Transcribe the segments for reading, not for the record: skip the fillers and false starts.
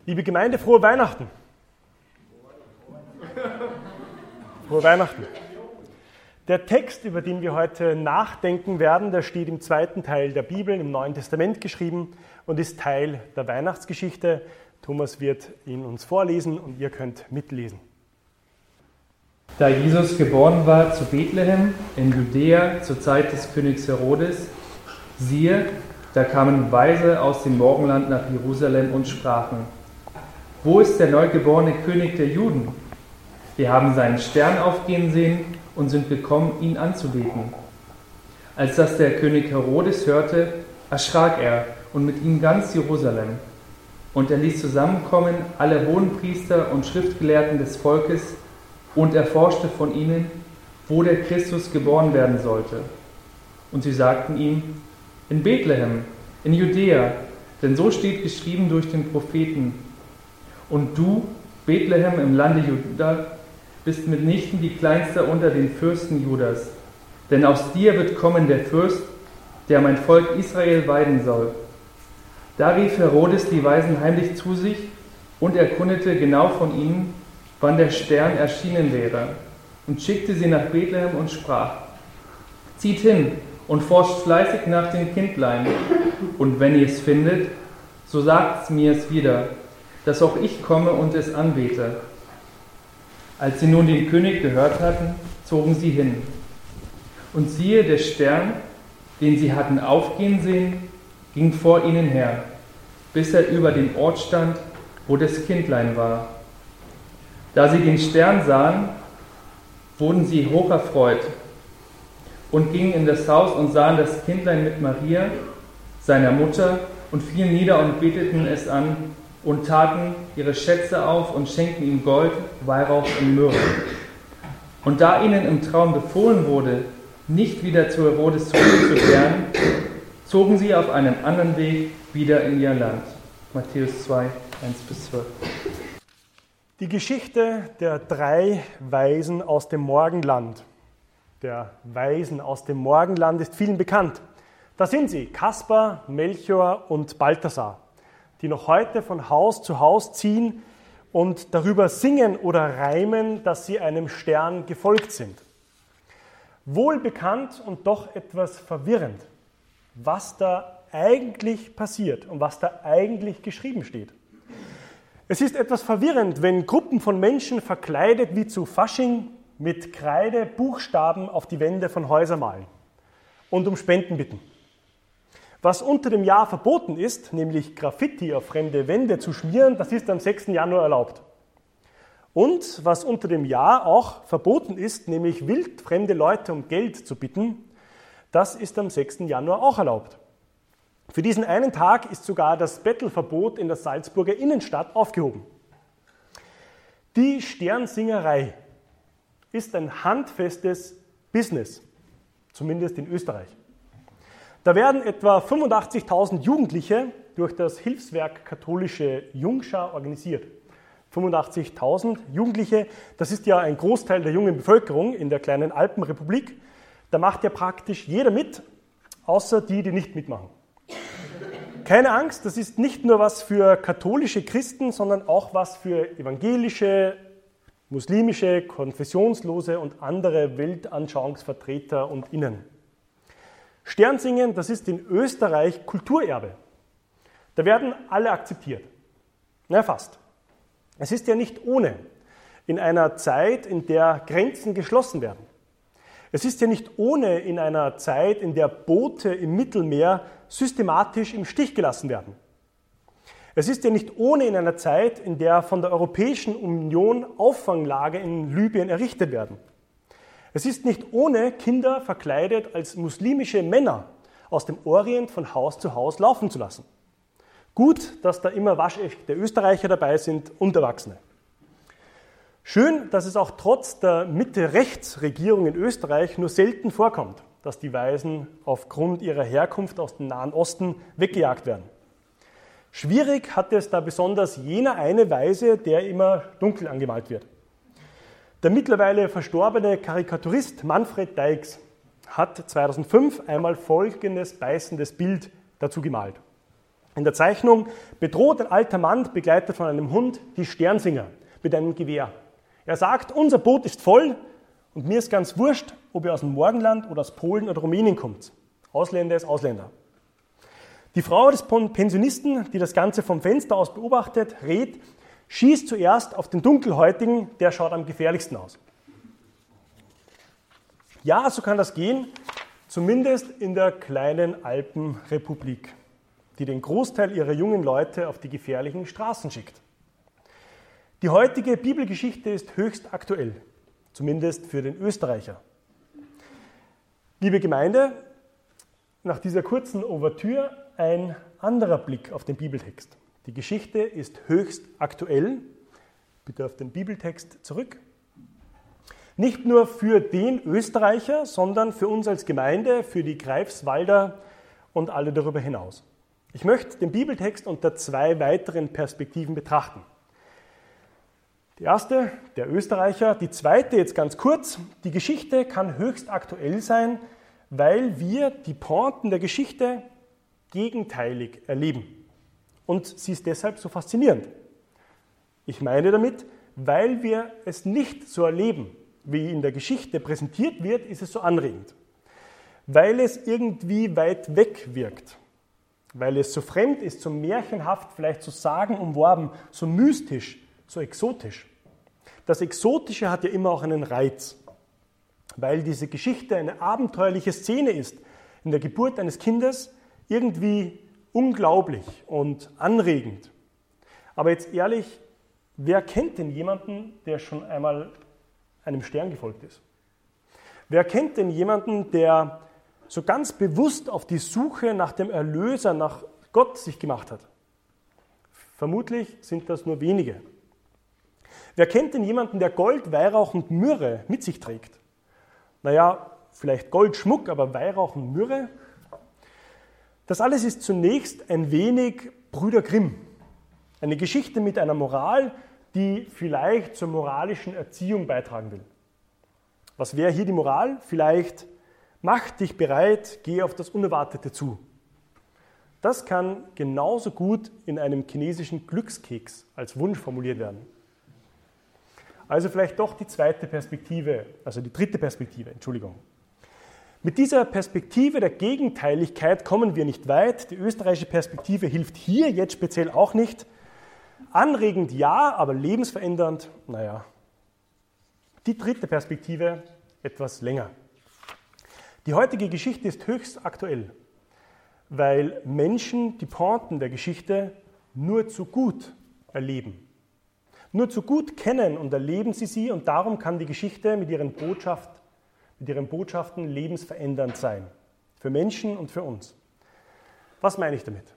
Liebe Gemeinde, frohe Weihnachten. Frohe Weihnachten. Der Text, über den wir heute nachdenken werden, der steht im zweiten Teil der Bibel, im Neuen Testament geschrieben und ist Teil der Weihnachtsgeschichte. Thomas wird ihn uns vorlesen und ihr könnt mitlesen. Da Jesus geboren war zu Bethlehem in Judäa zur Zeit des Königs Herodes, siehe, da kamen Weise aus dem Morgenland nach Jerusalem und sprachen: Wo ist der neugeborene König der Juden? Wir haben seinen Stern aufgehen sehen und sind gekommen, ihn anzubeten. Als das der König Herodes hörte, erschrak er und mit ihm ganz Jerusalem. Und er ließ zusammenkommen alle Hohenpriester und Schriftgelehrten des Volkes und erforschte von ihnen, wo der Christus geboren werden sollte. Und sie sagten ihm: In Bethlehem, in Judäa, denn so steht geschrieben durch den Propheten: Und du, Bethlehem im Lande Juda, bist mitnichten die Kleinste unter den Fürsten Judas, denn aus dir wird kommen der Fürst, der mein Volk Israel weiden soll. Da rief Herodes die Weisen heimlich zu sich und erkundete genau von ihnen, wann der Stern erschienen wäre, und schickte sie nach Bethlehem und sprach: Zieht hin und forscht fleißig nach dem Kindlein, und wenn ihr es findet, so sagt mir es wieder, dass auch ich komme und es anbete. Als sie nun den König gehört hatten, zogen sie hin. Und siehe, der Stern, den sie hatten aufgehen sehen, ging vor ihnen her, bis er über den Ort stand, wo das Kindlein war. Da sie den Stern sahen, wurden sie hoch erfreut und gingen in das Haus und sahen das Kindlein mit Maria, seiner Mutter, und fielen nieder und beteten es an und taten ihre Schätze auf und schenkten ihm Gold, Weihrauch und Myrrhe. Und da ihnen im Traum befohlen wurde, nicht wieder zu Herodes zurückzukehren, zogen sie auf einem anderen Weg wieder in ihr Land. Matthäus 2, 1-12. Die Geschichte der 3 Weisen aus dem Morgenland, der Weisen aus dem Morgenland, ist vielen bekannt. Da sind sie, Kaspar, Melchior und Balthasar, die noch heute von Haus zu Haus ziehen und darüber singen oder reimen, dass sie einem Stern gefolgt sind. Wohlbekannt und doch etwas verwirrend, was da eigentlich passiert und was da eigentlich geschrieben steht. Es ist etwas verwirrend, wenn Gruppen von Menschen verkleidet wie zu Fasching mit Kreide Buchstaben auf die Wände von Häusern malen und um Spenden bitten. Was unter dem Jahr verboten ist, nämlich Graffiti auf fremde Wände zu schmieren, das ist am 6. Januar erlaubt. Und was unter dem Jahr auch verboten ist, nämlich wildfremde Leute um Geld zu bitten, das ist am 6. Januar auch erlaubt. Für diesen einen Tag ist sogar das Bettelverbot in der Salzburger Innenstadt aufgehoben. Die Sternsingerei ist ein handfestes Business, zumindest in Österreich. Da werden etwa 85.000 Jugendliche durch das Hilfswerk Katholische Jungschar organisiert. 85.000 Jugendliche, das ist ja ein Großteil der jungen Bevölkerung in der kleinen Alpenrepublik. Da macht ja praktisch jeder mit, außer die, die nicht mitmachen. Keine Angst, das ist nicht nur was für katholische Christen, sondern auch was für evangelische, muslimische, konfessionslose und andere Weltanschauungsvertreter und Innen. Sternsingen, das ist in Österreich Kulturerbe. Da werden alle akzeptiert. Na, fast. Es ist ja nicht ohne in einer Zeit, in der Grenzen geschlossen werden. Es ist ja nicht ohne in einer Zeit, in der Boote im Mittelmeer systematisch im Stich gelassen werden. Es ist ja nicht ohne in einer Zeit, in der von der Europäischen Union Auffanglager in Libyen errichtet werden. Es ist nicht ohne Kinder verkleidet als muslimische Männer aus dem Orient von Haus zu Haus laufen zu lassen. Gut, dass da immer waschechte Österreicher dabei sind und Erwachsene. Schön, dass es auch trotz der Mitte-Rechts-Regierung in Österreich nur selten vorkommt, dass die Weisen aufgrund ihrer Herkunft aus dem Nahen Osten weggejagt werden. Schwierig hat es da besonders jener eine Weise, der immer dunkel angemalt wird. Der mittlerweile verstorbene Karikaturist Manfred Deix hat 2005 einmal folgendes beißendes Bild dazu gemalt. In der Zeichnung bedroht ein alter Mann, begleitet von einem Hund, die Sternsinger mit einem Gewehr. Er sagt, unser Boot ist voll und mir ist ganz wurscht, ob ihr aus dem Morgenland oder aus Polen oder Rumänien kommt. Ausländer ist Ausländer. Die Frau des Pensionisten, die das Ganze vom Fenster aus beobachtet, rät, schießt zuerst auf den Dunkelhäutigen, der schaut am gefährlichsten aus. Ja, so kann das gehen, zumindest in der kleinen Alpenrepublik, die den Großteil ihrer jungen Leute auf die gefährlichen Straßen schickt. Die heutige Bibelgeschichte ist höchst aktuell, zumindest für den Österreicher. Liebe Gemeinde, nach dieser kurzen Ouvertüre ein anderer Blick auf den Bibeltext. Die Geschichte ist höchst aktuell. Bitte auf den Bibeltext zurück. Nicht nur für den Österreicher, sondern für uns als Gemeinde, für die Greifswalder und alle darüber hinaus. Ich möchte den Bibeltext unter 2 weiteren Perspektiven betrachten. Die erste, der Österreicher, die zweite jetzt ganz kurz. Die Geschichte kann höchst aktuell sein, weil wir die Pointen der Geschichte gegenteilig erleben. Und sie ist deshalb so faszinierend. Ich meine damit, weil wir es nicht so erleben, wie in der Geschichte präsentiert wird, ist es so anregend. Weil es irgendwie weit weg wirkt. Weil es so fremd ist, so märchenhaft, vielleicht so sagenumworben, so mystisch, so exotisch. Das Exotische hat ja immer auch einen Reiz. Weil diese Geschichte eine abenteuerliche Szene ist, in der Geburt eines Kindes, irgendwie unglaublich und anregend. Aber jetzt ehrlich, wer kennt denn jemanden, der schon einmal einem Stern gefolgt ist? Wer kennt denn jemanden, der so ganz bewusst auf die Suche nach dem Erlöser, nach Gott sich gemacht hat? Vermutlich sind das nur wenige. Wer kennt denn jemanden, der Gold, Weihrauch und Myrrhe mit sich trägt? Naja, vielleicht Goldschmuck, aber Weihrauch und Myrrhe? Das alles ist zunächst ein wenig Brüder Grimm. Eine Geschichte mit einer Moral, die vielleicht zur moralischen Erziehung beitragen will. Was wäre hier die Moral? Vielleicht, mach dich bereit, geh auf das Unerwartete zu. Das kann genauso gut in einem chinesischen Glückskeks als Wunsch formuliert werden. Also vielleicht doch die zweite Perspektive, also die dritte Perspektive, Entschuldigung. Mit dieser Perspektive der Gegenteiligkeit kommen wir nicht weit. Die österreichische Perspektive hilft hier jetzt speziell auch nicht. Anregend ja, aber lebensverändernd, naja. Die dritte Perspektive etwas länger. Die heutige Geschichte ist höchst aktuell, weil Menschen die Pointen der Geschichte nur zu gut erleben. Nur zu gut kennen und erleben sie und darum kann die Geschichte mit ihren Botschaften lebensverändernd sein. Für Menschen und für uns. Was meine ich damit?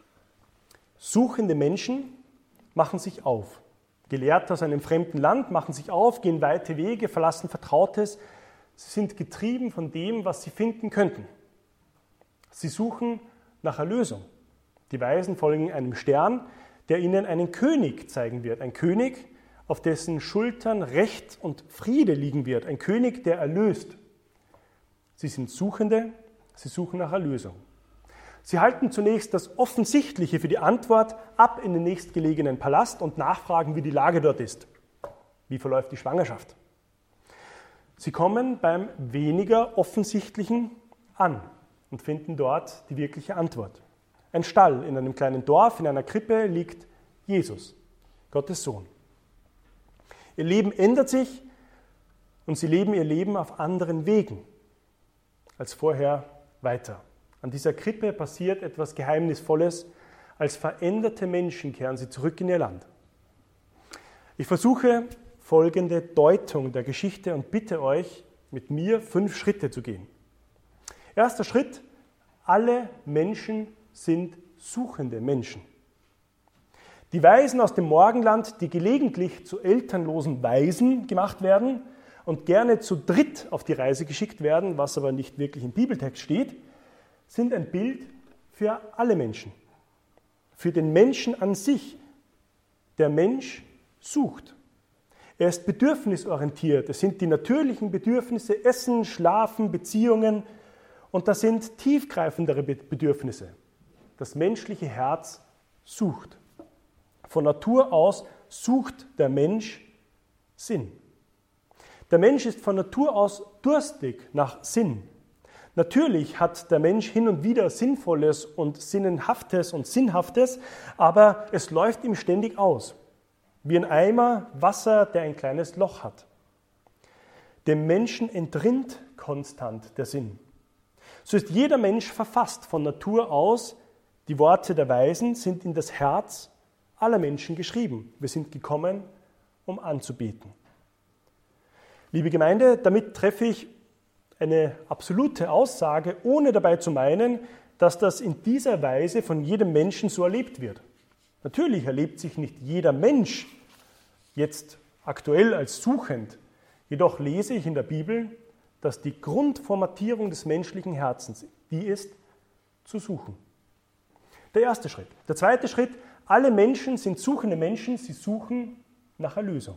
Suchende Menschen machen sich auf. Gelehrte aus einem fremden Land machen sich auf, gehen weite Wege, verlassen Vertrautes. Sie sind getrieben von dem, was sie finden könnten. Sie suchen nach Erlösung. Die Weisen folgen einem Stern, der ihnen einen König zeigen wird. Ein König, auf dessen Schultern Recht und Friede liegen wird. Ein König, der erlöst. Sie sind Suchende, sie suchen nach Erlösung. Sie halten zunächst das Offensichtliche für die Antwort ab in den nächstgelegenen Palast und nachfragen, wie die Lage dort ist. Wie verläuft die Schwangerschaft? Sie kommen beim weniger Offensichtlichen an und finden dort die wirkliche Antwort. Ein Stall in einem kleinen Dorf, in einer Krippe liegt Jesus, Gottes Sohn. Ihr Leben ändert sich und sie leben ihr Leben auf anderen Wegen als vorher weiter. An dieser Krippe passiert etwas Geheimnisvolles. Als veränderte Menschen kehren sie zurück in ihr Land. Ich versuche folgende Deutung der Geschichte und bitte euch, mit mir 5 Schritte zu gehen. Erster Schritt: Alle Menschen sind suchende Menschen. Die Weisen aus dem Morgenland, die gelegentlich zu elternlosen Waisen gemacht werden und gerne zu dritt auf die Reise geschickt werden, was aber nicht wirklich im Bibeltext steht, sind ein Bild für alle Menschen. Für den Menschen an sich. Der Mensch sucht. Er ist bedürfnisorientiert. Es sind die natürlichen Bedürfnisse, Essen, Schlafen, Beziehungen und das sind tiefgreifendere Bedürfnisse. das menschliche Herz sucht. Von Natur aus sucht der Mensch Sinn. Der Mensch ist von Natur aus durstig nach Sinn. Natürlich hat der Mensch hin und wieder Sinnvolles und Sinnenhaftes und Sinnhaftes, aber es läuft ihm ständig aus. Wie ein Eimer Wasser, der ein kleines Loch hat. Dem Menschen entrinnt konstant der Sinn. So ist jeder Mensch verfasst von Natur aus. Die Worte der Weisen sind in das Herz aller Menschen geschrieben. Wir sind gekommen, um anzubeten. Liebe Gemeinde, damit treffe ich eine absolute Aussage, ohne dabei zu meinen, dass das in dieser Weise von jedem Menschen so erlebt wird. Natürlich erlebt sich nicht jeder Mensch jetzt aktuell als suchend. Jedoch lese ich in der Bibel, dass die Grundformatierung des menschlichen Herzens die ist, zu suchen. Der erste Schritt. Der zweite Schritt, alle Menschen sind suchende Menschen, sie suchen nach Erlösung.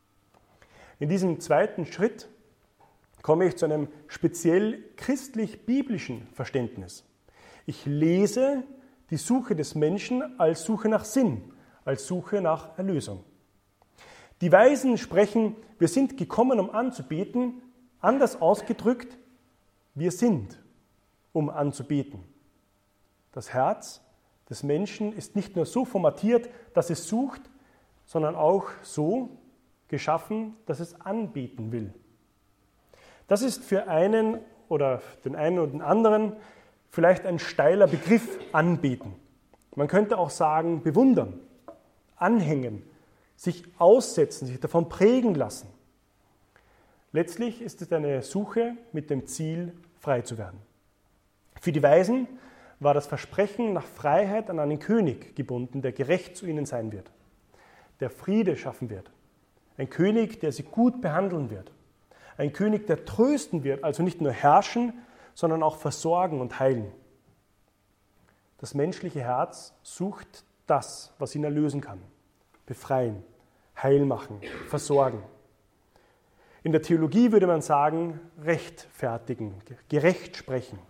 In diesem zweiten Schritt komme ich zu einem speziell christlich-biblischen Verständnis. Ich lese die Suche des Menschen als Suche nach Sinn, als Suche nach Erlösung. Die Weisen sprechen, wir sind gekommen, um anzubeten, anders ausgedrückt, wir sind, um anzubeten. Das Herz des Menschen ist nicht nur so formatiert, dass es sucht, sondern auch so geschaffen, dass es anbeten will. Das ist für einen oder den einen oder den anderen vielleicht ein steiler Begriff, anbeten. Man könnte auch sagen, bewundern, anhängen, sich aussetzen, sich davon prägen lassen. Letztlich ist es eine Suche mit dem Ziel, frei zu werden. Für die Weisen war das Versprechen nach Freiheit an einen König gebunden, der gerecht zu ihnen sein wird, der Friede schaffen wird. Ein König, der sie gut behandeln wird. Ein König, der trösten wird, also nicht nur herrschen, sondern auch versorgen und heilen. Das menschliche Herz sucht das, was ihn erlösen kann. Befreien, heil machen, versorgen. In der Theologie würde man sagen, rechtfertigen, gerecht sprechen.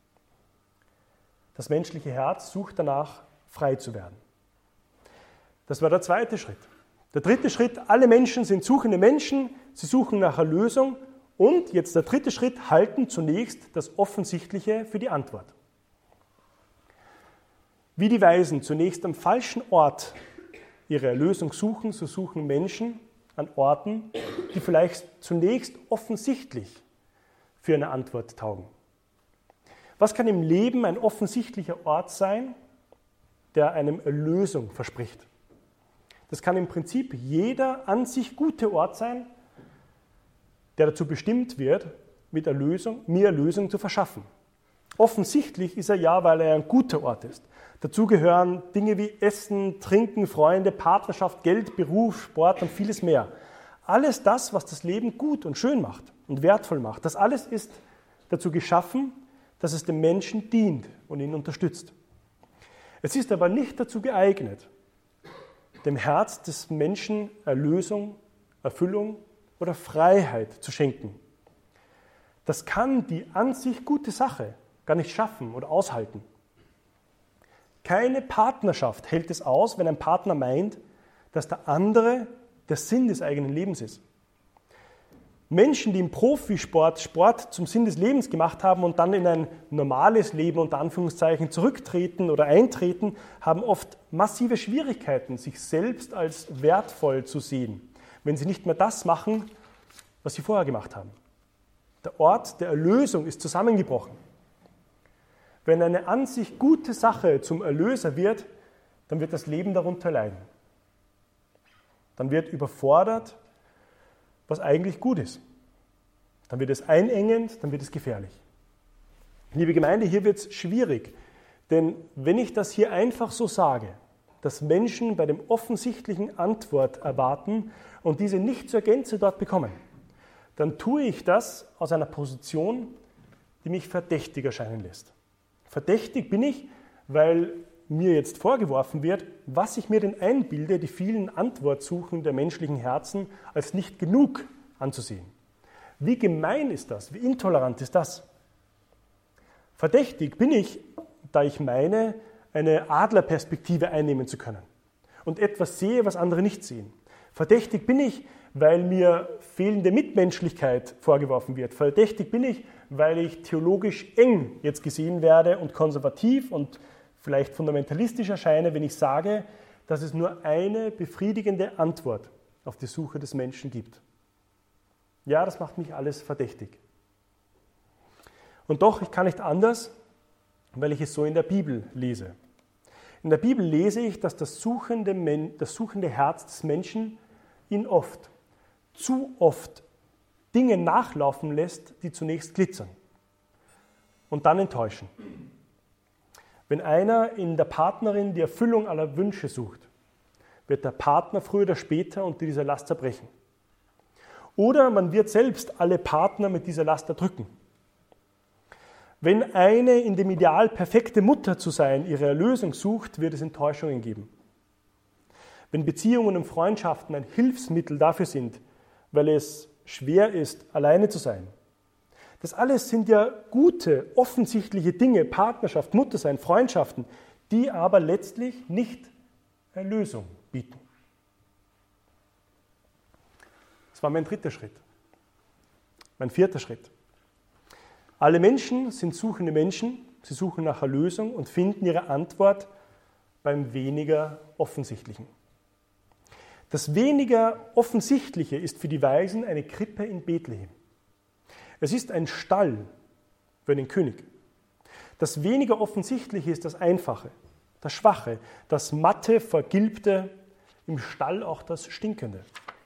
Das menschliche Herz sucht danach, frei zu werden. Das war der zweite Schritt. Der dritte Schritt, alle Menschen sind suchende Menschen, sie suchen nach Erlösung und jetzt der dritte Schritt, halten zunächst das Offensichtliche für die Antwort. Wie die Weisen zunächst am falschen Ort ihre Erlösung suchen, so suchen Menschen an Orten, die vielleicht zunächst offensichtlich für eine Antwort taugen. Was kann im Leben ein offensichtlicher Ort sein, der einem Erlösung verspricht? Das kann im Prinzip jeder an sich gute Ort sein, der dazu bestimmt wird, mir Erlösung zu verschaffen. Offensichtlich ist er ja, weil er ein guter Ort ist. Dazu gehören Dinge wie Essen, Trinken, Freunde, Partnerschaft, Geld, Beruf, Sport und vieles mehr. Alles das, was das Leben gut und schön macht und wertvoll macht, das alles ist dazu geschaffen, dass es dem Menschen dient und ihn unterstützt. Es ist aber nicht dazu geeignet, dem Herz des Menschen Erlösung, Erfüllung oder Freiheit zu schenken. Das kann die an sich gute Sache gar nicht schaffen oder aushalten. Keine Partnerschaft hält es aus, wenn ein Partner meint, dass der andere der Sinn des eigenen Lebens ist. Menschen, die im Profisport Sport zum Sinn des Lebens gemacht haben und dann in ein normales Leben unter Anführungszeichen zurücktreten oder eintreten, haben oft massive Schwierigkeiten, sich selbst als wertvoll zu sehen, wenn sie nicht mehr das machen, was sie vorher gemacht haben. Der Ort der Erlösung ist zusammengebrochen. Wenn eine an sich gute Sache zum Erlöser wird, dann wird das Leben darunter leiden. Dann wird überfordert, was eigentlich gut ist. Dann wird es einengend, dann wird es gefährlich. Liebe Gemeinde, hier wird es schwierig, denn wenn ich das hier einfach so sage, dass Menschen bei dem offensichtlichen Antwort erwarten und diese nicht zur Gänze dort bekommen, dann tue ich das aus einer Position, die mich verdächtig erscheinen lässt. Verdächtig bin ich, weil mir jetzt vorgeworfen wird, was ich mir denn einbilde, die vielen Antwortsuchen der menschlichen Herzen als nicht genug anzusehen. Wie gemein ist das? Wie intolerant ist das? Verdächtig bin ich, da ich meine, eine Adlerperspektive einnehmen zu können und etwas sehe, was andere nicht sehen. Verdächtig bin ich, weil mir fehlende Mitmenschlichkeit vorgeworfen wird. Verdächtig bin ich, weil ich theologisch eng jetzt gesehen werde und konservativ und vielleicht fundamentalistisch erscheine, wenn ich sage, dass es nur eine befriedigende Antwort auf die Suche des Menschen gibt. Ja, das macht mich alles verdächtig. Und doch, ich kann nicht anders, weil ich es so in der Bibel lese. In der Bibel lese ich, dass das suchende Herz des Menschen ihn zu oft Dinge nachlaufen lässt, die zunächst glitzern und dann enttäuschen. Wenn einer in der Partnerin die Erfüllung aller Wünsche sucht, wird der Partner früher oder später unter dieser Last zerbrechen. Oder man wird selbst alle Partner mit dieser Last erdrücken. Wenn eine in dem Ideal perfekte Mutter zu sein ihre Erlösung sucht, wird es Enttäuschungen geben. Wenn Beziehungen und Freundschaften ein Hilfsmittel dafür sind, weil es schwer ist, alleine zu sein. Das alles sind ja gute, offensichtliche Dinge, Partnerschaft, Muttersein, Freundschaften, die aber letztlich nicht Erlösung bieten. Das war mein dritter Schritt. Mein vierter Schritt. Alle Menschen sind suchende Menschen, sie suchen nach Erlösung und finden ihre Antwort beim weniger Offensichtlichen. Das weniger Offensichtliche ist für die Weisen eine Krippe in Bethlehem. Es ist ein Stall für einen König. Das weniger Offensichtliche ist das Einfache, das Schwache, das Matte, Vergilbte, im Stall auch das Stinkende.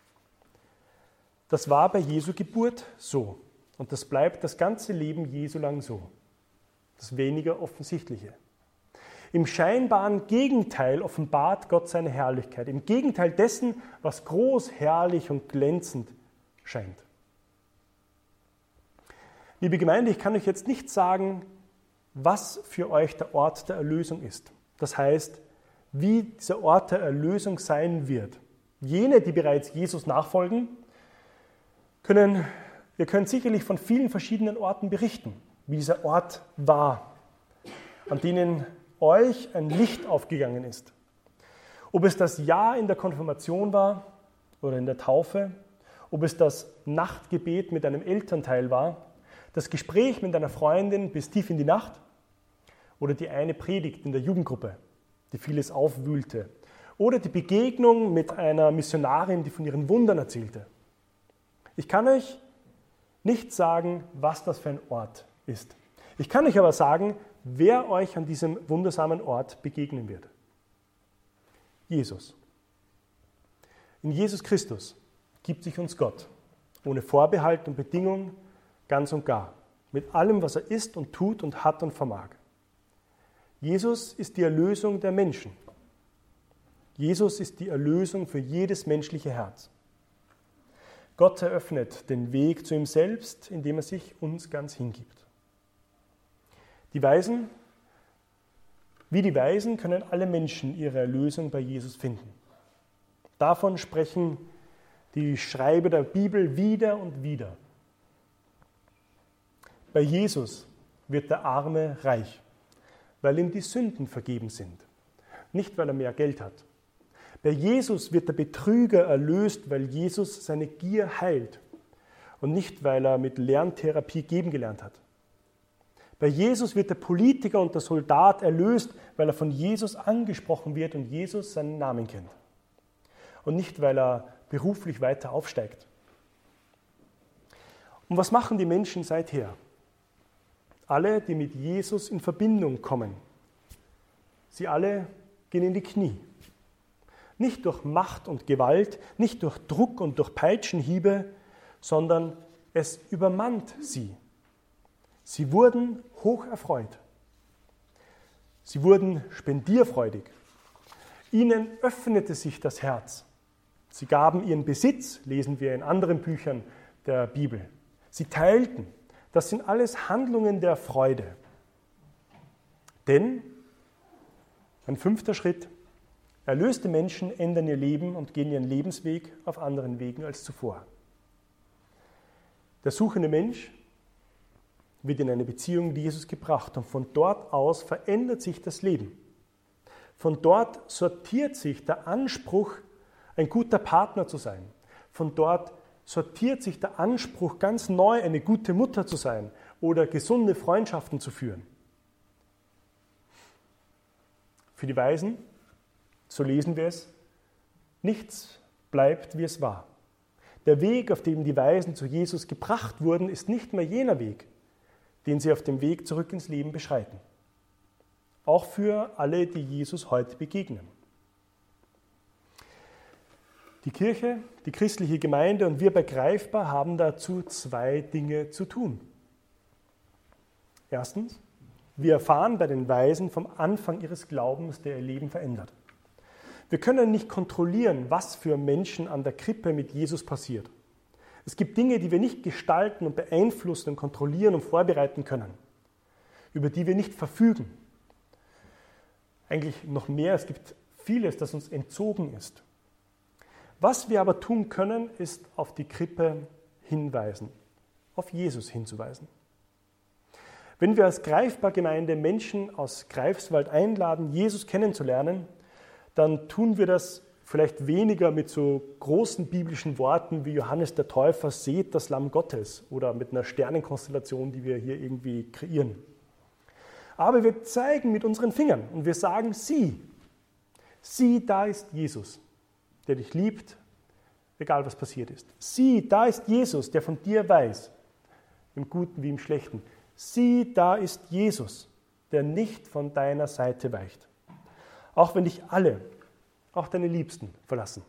Das war bei Jesu Geburt so und das bleibt das ganze Leben Jesu lang so. Das weniger Offensichtliche. Im scheinbaren Gegenteil offenbart Gott seine Herrlichkeit. Im Gegenteil dessen, was groß, herrlich und glänzend scheint. Liebe Gemeinde, ich kann euch jetzt nicht sagen, was für euch der Ort der Erlösung ist. Das heißt, wie dieser Ort der Erlösung sein wird. Jene, die bereits Jesus nachfolgen, ihr könnt sicherlich von vielen verschiedenen Orten berichten, wie dieser Ort war, an denen euch ein Licht aufgegangen ist. Ob es das Ja in der Konfirmation war oder in der Taufe, ob es das Nachtgebet mit einem Elternteil war, das Gespräch mit einer Freundin bis tief in die Nacht oder die eine Predigt in der Jugendgruppe, die vieles aufwühlte, oder die Begegnung mit einer Missionarin, die von ihren Wundern erzählte. Ich kann euch nicht sagen, was das für ein Ort ist. Ich kann euch aber sagen, wer euch an diesem wundersamen Ort begegnen wird. Jesus. In Jesus Christus gibt sich uns Gott, ohne Vorbehalt und Bedingung, ganz und gar, mit allem, was er ist und tut und hat und vermag. Jesus ist die Erlösung der Menschen. Jesus ist die Erlösung für jedes menschliche Herz. Gott eröffnet den Weg zu ihm selbst, indem er sich uns ganz hingibt. Die Weisen können alle Menschen ihre Erlösung bei Jesus finden. Davon sprechen die Schreiber der Bibel wieder und wieder. Bei Jesus wird der Arme reich, weil ihm die Sünden vergeben sind, nicht weil er mehr Geld hat. Bei Jesus wird der Betrüger erlöst, weil Jesus seine Gier heilt und nicht, weil er mit Lerntherapie geben gelernt hat. Bei Jesus wird der Politiker und der Soldat erlöst, weil er von Jesus angesprochen wird und Jesus seinen Namen kennt. Und nicht, weil er beruflich weiter aufsteigt. Und was machen die Menschen seither? Alle, die mit Jesus in Verbindung kommen, sie alle gehen in die Knie. Nicht durch Macht und Gewalt, nicht durch Druck und durch Peitschenhiebe, sondern es übermannt sie. Sie wurden hoch erfreut. Sie wurden spendierfreudig. Ihnen öffnete sich das Herz. Sie gaben ihren Besitz, lesen wir in anderen Büchern der Bibel. Sie teilten. Das sind alles Handlungen der Freude. Denn, ein fünfter Schritt, erlöste Menschen ändern ihr Leben und gehen ihren Lebensweg auf anderen Wegen als zuvor. Der suchende Mensch wird in eine Beziehung mit Jesus gebracht und von dort aus verändert sich das Leben. Von dort sortiert sich der Anspruch, ein guter Partner zu sein. Von dort sortiert sich der Anspruch, ganz neu eine gute Mutter zu sein oder gesunde Freundschaften zu führen. Für die Weisen, so lesen wir es, nichts bleibt, wie es war. Der Weg, auf dem die Weisen zu Jesus gebracht wurden, ist nicht mehr jener Weg, den sie auf dem Weg zurück ins Leben beschreiten. Auch für alle, die Jesus heute begegnen. Die Kirche, die christliche Gemeinde und wir bei Greifbar haben dazu 2 Dinge zu tun. Erstens, wir erfahren bei den Weisen vom Anfang ihres Glaubens, der ihr Leben verändert. Wir können nicht kontrollieren, was für Menschen an der Krippe mit Jesus passiert. Es gibt Dinge, die wir nicht gestalten und beeinflussen und kontrollieren und vorbereiten können, über die wir nicht verfügen. Eigentlich noch mehr, es gibt vieles, das uns entzogen ist. Was wir aber tun können, ist auf die Krippe hinweisen, auf Jesus hinzuweisen. Wenn wir als Greifbar-Gemeinde Menschen aus Greifswald einladen, Jesus kennenzulernen, dann tun wir das vielleicht weniger mit so großen biblischen Worten wie Johannes der Täufer, seht das Lamm Gottes, oder mit einer Sternenkonstellation, die wir hier irgendwie kreieren. Aber wir zeigen mit unseren Fingern und wir sagen, sieh, da ist Jesus, der dich liebt, egal was passiert ist. Sieh, da ist Jesus, der von dir weiß, im Guten wie im Schlechten. Sieh, da ist Jesus, der nicht von deiner Seite weicht. Auch wenn dich alle, auch deine Liebsten, verlassen.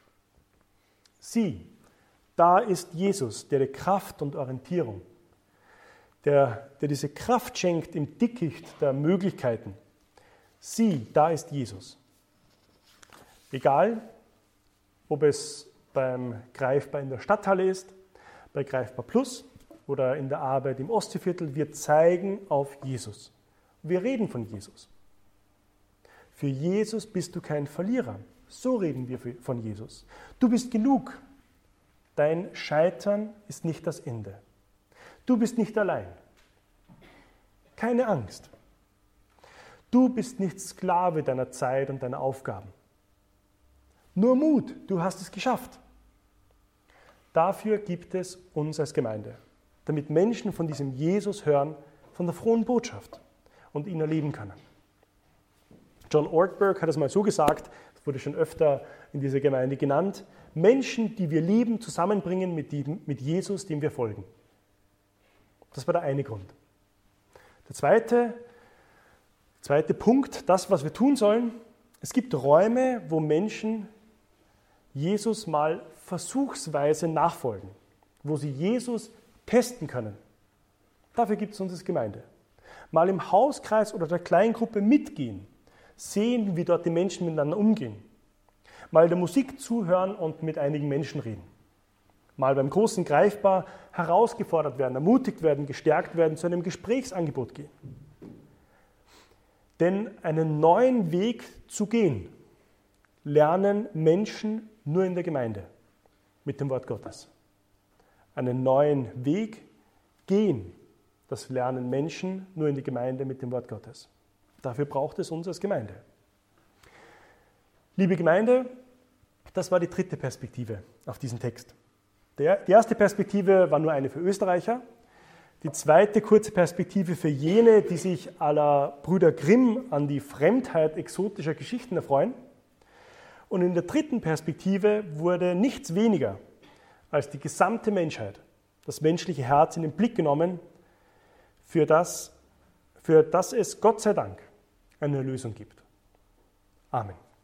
Sieh, da ist Jesus, der dir Kraft und Orientierung, der diese Kraft schenkt im Dickicht der Möglichkeiten. Sieh, da ist Jesus. Egal, ob es beim Greifbar in der Stadthalle ist, bei Greifbar Plus oder in der Arbeit im Ostseeviertel, wir zeigen auf Jesus. Wir reden von Jesus. Für Jesus bist du kein Verlierer. So reden wir von Jesus. Du bist genug. Dein Scheitern ist nicht das Ende. Du bist nicht allein. Keine Angst. Du bist nicht Sklave deiner Zeit und deiner Aufgaben. Nur Mut, du hast es geschafft. Dafür gibt es uns als Gemeinde, damit Menschen von diesem Jesus hören, von der frohen Botschaft und ihn erleben können. John Ortberg hat es mal so gesagt, das wurde schon öfter in dieser Gemeinde genannt, Menschen, die wir lieben, zusammenbringen mit Jesus, dem wir folgen. Das war der eine Grund. Der zweite Punkt, das, was wir tun sollen, es gibt Räume, wo Menschen Jesus mal versuchsweise nachfolgen, wo sie Jesus testen können. Dafür gibt es uns als Gemeinde. Mal im Hauskreis oder der Kleingruppe mitgehen, sehen, wie dort die Menschen miteinander umgehen. Mal der Musik zuhören und mit einigen Menschen reden. Mal beim großen Greifbar herausgefordert werden, ermutigt werden, gestärkt werden, zu einem Gesprächsangebot gehen. Denn einen neuen Weg zu gehen, lernen Menschen nur in der Gemeinde mit dem Wort Gottes. Einen neuen Weg gehen, das lernen Menschen nur in der Gemeinde mit dem Wort Gottes. Dafür braucht es uns als Gemeinde. Liebe Gemeinde, das war die 3. Perspektive auf diesen Text. Die erste Perspektive war nur eine für Österreicher. Die 2. kurze Perspektive für jene, die sich à la Brüder Grimm an die Fremdheit exotischer Geschichten erfreuen. Und in der 3. Perspektive wurde nichts weniger als die gesamte Menschheit, das menschliche Herz in den Blick genommen, für das es Gott sei Dank eine Lösung gibt. Amen.